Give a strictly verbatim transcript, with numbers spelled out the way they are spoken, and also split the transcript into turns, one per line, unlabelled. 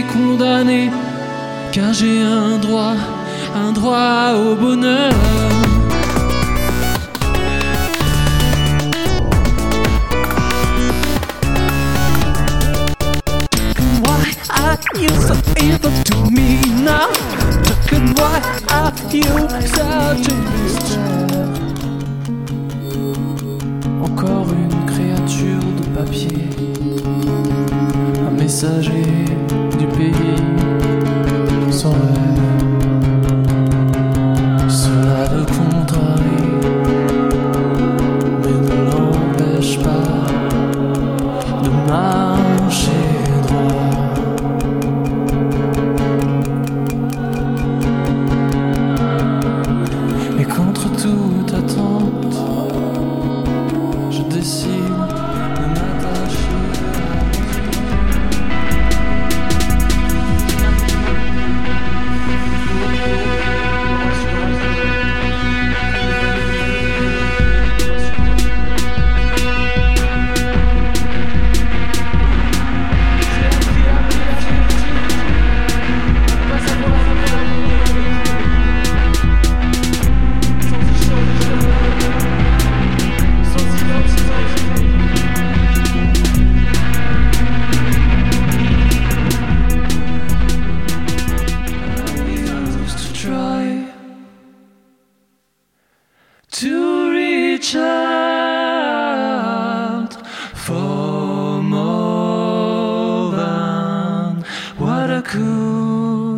suis condamné, car j'ai un droit, un droit au bonheur. Why are you so evil to me now? And why are you such a mystère? Encore une créature de papier, un messager du pays sans rêve. Cela le contrarie, mais ne l'empêche pas de marcher droit. Et contre toute attente, je décide de m'attacher. To reach out for more than what I could.